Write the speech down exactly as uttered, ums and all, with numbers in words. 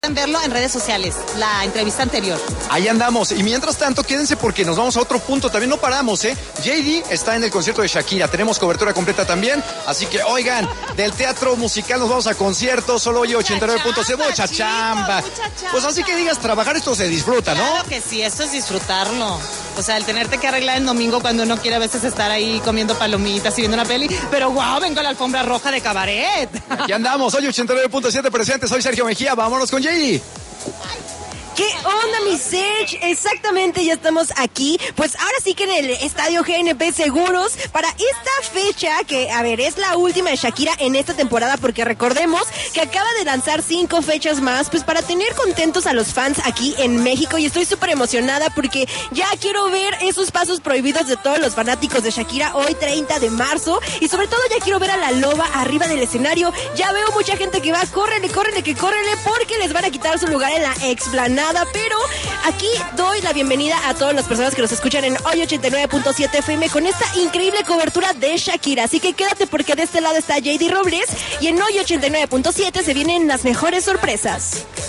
Pueden verlo en redes sociales, la entrevista anterior. Ahí andamos. Y mientras tanto, quédense porque nos vamos a otro punto. También no paramos, ¿eh? J D está en el concierto de Shakira. Tenemos cobertura completa también. Así que, oigan, del teatro musical nos vamos a conciertos. Solo oye ochenta y nueve punto cero. Mucha chamba. Pues así que digas, trabajar esto se disfruta, ¿no? Claro que sí, esto es disfrutarlo. O sea, el tenerte que arreglar el domingo cuando uno quiere a veces estar ahí comiendo palomitas y viendo una peli. Pero wow, vengo a la alfombra roja de cabaret. Aquí andamos. Hoy ochenta y nueve punto siete presente. Soy Sergio Mejía. Vámonos con J D. ¿Qué onda, mi Serge? Exactamente, ya estamos aquí. Pues ahora sí que en el Estadio G N P Seguros para esta fecha, que a ver, es la última de Shakira en esta temporada, porque recordemos que acaba de lanzar cinco fechas más, pues para tener contentos a los fans aquí en México. Y estoy súper emocionada porque ya quiero ver esos pasos prohibidos de todos los fanáticos de Shakira hoy treinta de marzo. Y sobre todo ya quiero ver a la loba arriba del escenario. Ya veo mucha gente que va, córrele, córrele, que córrele, porque les van a quitar su lugar en la explanada. Pero aquí doy la bienvenida a todas las personas que nos escuchan en Hoy ochenta y nueve punto siete F M con esta increíble cobertura de Shakira. Así que quédate porque de este lado está J D Robles y en Hoy ochenta y nueve punto siete se vienen las mejores sorpresas.